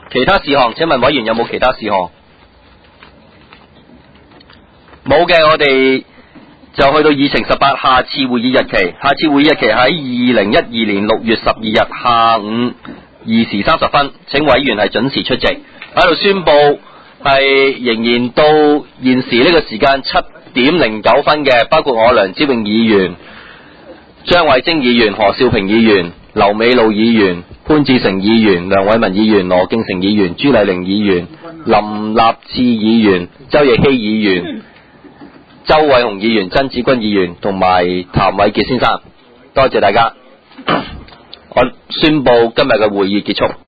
其他事項，請問委員有冇其他事項？冇嘅，我哋就去到議程18下次會議日期。下次會議日期喺2012年6月12日下午2時30分，請委員係準時出席。喺度宣佈係仍然到現時呢個時間7點09分嘅，包括我梁之榮議員、張慧晶議員、何少平議員、劉美露議員、潘志成議員、梁偉文議員、羅敬成議員、朱麗玲議員、林立志議員、周奕希議員、周偉雄議員、曾子君議員同埋譚偉傑先生，多謝大家。我宣佈今日嘅會議結束。